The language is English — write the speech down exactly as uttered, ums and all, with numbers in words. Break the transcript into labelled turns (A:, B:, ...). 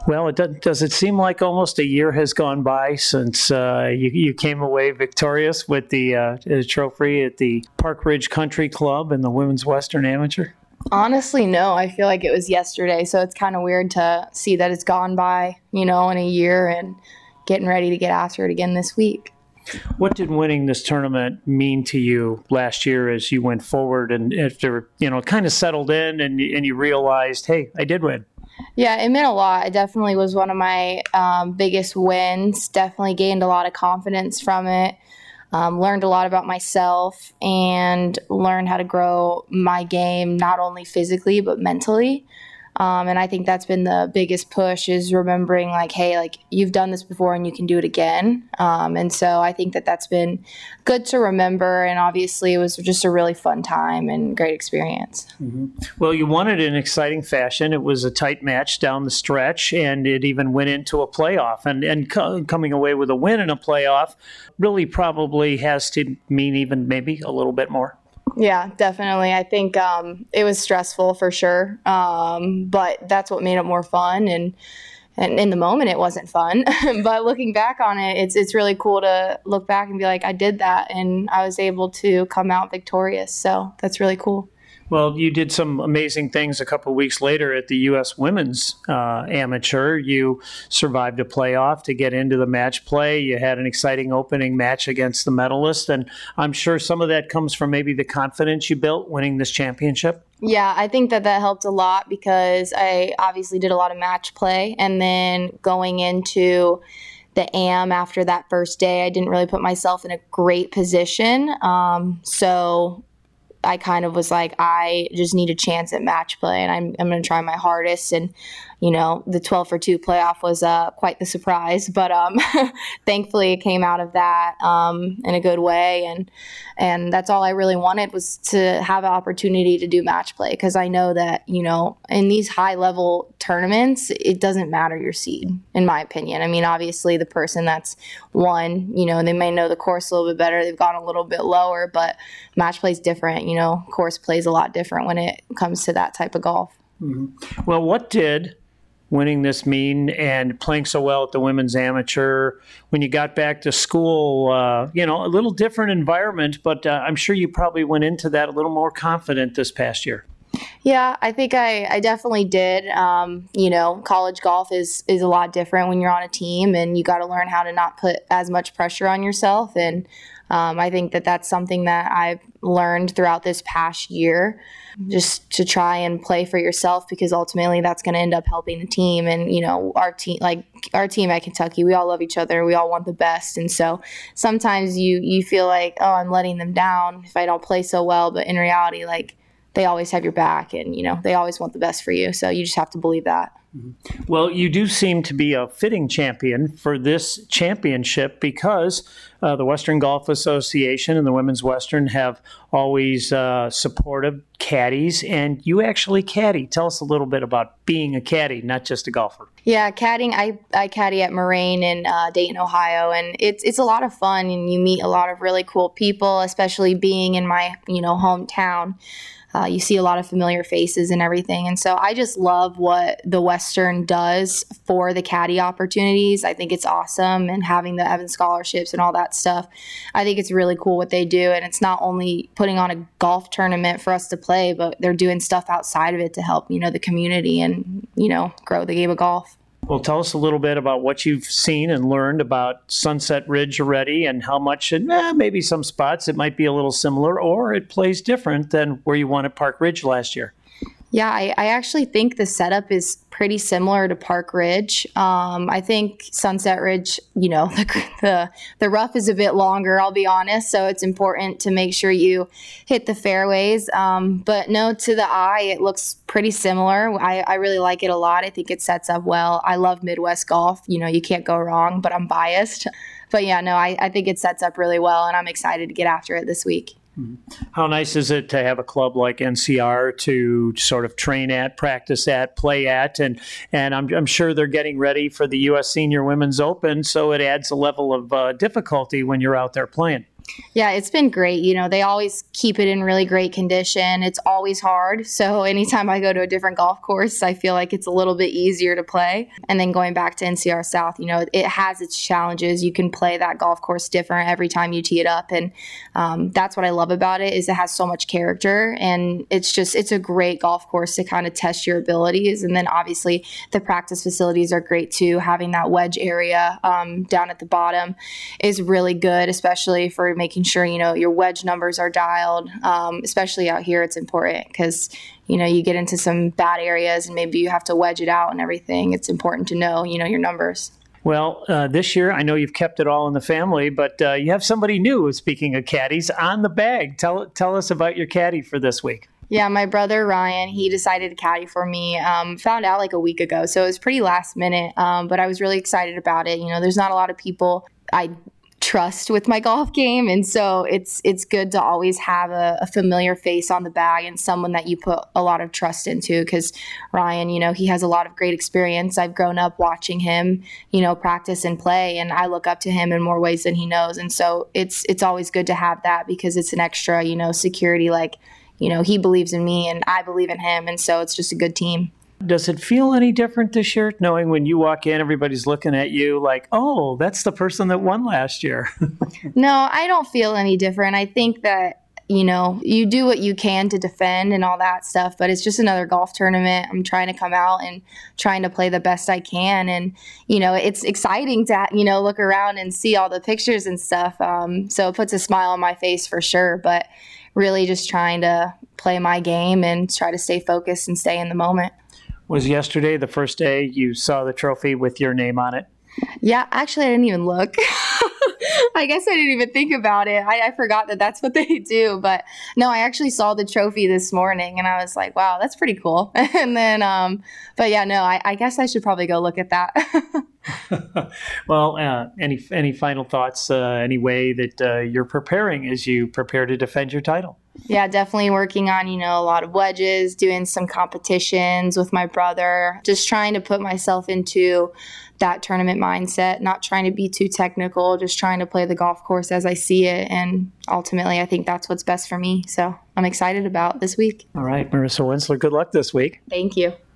A: Well, it does, does it seem like almost a year has gone by since uh, you, you came away victorious with the uh, trophy at the Park Ridge Country Club and the Women's Western Amateur?
B: Honestly, no. I feel like it was yesterday, so it's kind of weird to see that it's gone by, you know, in a year and getting ready to get after it again this week.
A: What did winning this tournament mean to you last year as you went forward and after, you know, kind of settled in and, and you realized, hey, I did win?
B: Yeah, it meant a lot. It definitely was one of my um, biggest wins. Definitely gained a lot of confidence from it. Um, learned a lot about myself and learned how to grow my game, not only physically, but mentally. Um, and I think that's been the biggest push is remembering like, hey, like you've done this before and you can do it again. Um, and so I think that that's been good to remember. And obviously it was just a really fun time and great experience.
A: Mm-hmm. Well, you won it in exciting fashion. It was a tight match down the stretch and it even went into a playoff. And, and co- coming away with a win in a playoff really probably has to mean even maybe a little bit more.
B: Yeah, definitely. I think um, it was stressful for sure, um, but that's what made it more fun. And, and in the moment, it wasn't fun. But looking back on it, it's it's really cool to look back and be like, I did that, and I was able to come out victorious. So that's really cool.
A: Well, you did some amazing things a couple of weeks later at the U S Women's uh, Amateur. You survived a playoff to get into the match play. You had an exciting opening match against the medalist, and I'm sure some of that comes from maybe the confidence you built winning this championship.
B: Yeah, I think that that helped a lot because I obviously did a lot of match play, and then going into the A M after that first day, I didn't really put myself in a great position. Um, so I kind of was like, I just need a chance at match play, and I'm I'm going to try my hardest. And, you know, the twelve for two playoff was uh, quite the surprise, but um, thankfully it came out of that um, in a good way. And and that's all I really wanted was to have an opportunity to do match play because I know that, you know, in these high level tournaments, it doesn't matter your seed, in my opinion. I mean, obviously the person that's won, you know, they may know the course a little bit better. They've gone a little bit lower, but match play is different. You know, course plays a lot different when it comes to that type of golf.
A: Mm-hmm. Well, what did winning this mean and playing so well at the Women's Amateur when you got back to school, uh, you know, a little different environment, but uh, I'm sure you probably went into that a little more confident this past year.
B: Yeah, I think I, I definitely did. Um, you know, college golf is, is a lot different when you're on a team and you got to learn how to not put as much pressure on yourself. And um, I think that that's something that I've learned throughout this past year, just to try and play for yourself because ultimately that's going to end up helping the team. And, you know, our team, like our team at Kentucky, we all love each other. We all want the best. And so sometimes you, you feel like, oh, I'm letting them down if I don't play so well. But in reality, like, they always have your back and, you know, they always want the best for you. So you just have to believe that.
A: Well, you do seem to be a fitting champion for this championship because uh, the Western Golf Association and the Women's Western have always uh, supported caddies, and you actually caddy. Tell us a little bit about being a caddy, not just a golfer.
B: Yeah, caddying, I, I caddy at Moraine in uh, Dayton, Ohio, and it's it's a lot of fun, and you meet a lot of really cool people, especially being in my, you know, hometown. Uh, you see a lot of familiar faces and everything. And so I just love what the Western does for the caddy opportunities. I think it's awesome. And having the Evans scholarships and all that stuff, I think it's really cool what they do. And it's not only putting on a golf tournament for us to play, but they're doing stuff outside of it to help, you know, the community and, you know, grow the game of golf.
A: Well, tell us a little bit about what you've seen and learned about Sunset Ridge already and how much, and eh, maybe some spots it might be a little similar or it plays different than where you won at Park Ridge last year.
B: Yeah, I, I actually think the setup is pretty similar to Park Ridge. Um, I think Sunset Ridge, you know, the, the the rough is a bit longer, I'll be honest, so it's important to make sure you hit the fairways. Um, but no, to the eye, it looks pretty similar. I, I really like it a lot. I think it sets up well. I love Midwest golf. You know, you can't go wrong, but I'm biased. But yeah, no, I, I think it sets up really well, and I'm excited to get after it this week.
A: How nice is it to have a club like N C R to sort of train at, practice at, play at, and and I'm, I'm sure they're getting ready for the U S Senior Women's Open, so it adds a level of uh, difficulty when you're out there playing.
B: Yeah, it's been great. You know, they always keep it in really great condition. It's always hard. So anytime I go to a different golf course, I feel like it's a little bit easier to play. And then going back to N C R South, you know, it has its challenges. You can play that golf course different every time you tee it up. And um, that's what I love about it is it has so much character. And it's just, it's a great golf course to kind of test your abilities. And then obviously the practice facilities are great too. Having that wedge area um, down at the bottom is really good, especially for making sure, you know, your wedge numbers are dialed. Um, especially out here, it's important because, you know, you get into some bad areas and maybe you have to wedge it out and everything. It's important to know, you know, your numbers.
A: Well, uh, this year, I know you've kept it all in the family, but uh, you have somebody new, speaking of caddies, on the bag. Tell, tell us about your caddy for this week.
B: Yeah, my brother Ryan, he decided to caddy for me. Um, found out like a week ago, so it was pretty last minute, um, but I was really excited about it. You know, there's not a lot of people I trust with my golf game, and so it's it's good to always have a, a familiar face on the bag and someone that you put a lot of trust into, because Ryan, you know, he has a lot of great experience. I've grown up watching him, you know, practice and play, and I look up to him in more ways than he knows, and so it's it's always good to have that because it's an extra, you know, security. Like, you know, he believes in me and I believe in him, and so it's just a good team.
A: Does it feel any different this year, knowing when you walk in, everybody's looking at you like, oh, that's the person that won last year?
B: No, I don't feel any different. I think that, you know, you do what you can to defend and all that stuff, but it's just another golf tournament. I'm trying to come out and trying to play the best I can. And, you know, it's exciting to, you know, look around and see all the pictures and stuff. Um, so it puts a smile on my face for sure, but really just trying to play my game and try to stay focused and stay in the moment.
A: Was yesterday the first day you saw the trophy with your name on it?
B: Yeah, actually, I didn't even look. I guess I didn't even think about it. I, I forgot that that's what they do. But no, I actually saw the trophy this morning and I was like, wow, that's pretty cool. And then, um, but yeah, no, I, I guess I should probably go look at that.
A: Well, uh, any any final thoughts, uh, any way that uh, you're preparing as you prepare to defend your title?
B: Yeah, definitely working on, you know, a lot of wedges, doing some competitions with my brother, just trying to put myself into that tournament mindset, not trying to be too technical, just trying to play the golf course as I see it. And ultimately, I think that's what's best for me. So I'm excited about this week.
A: All right, Marissa Winsler, good luck this week.
B: Thank you.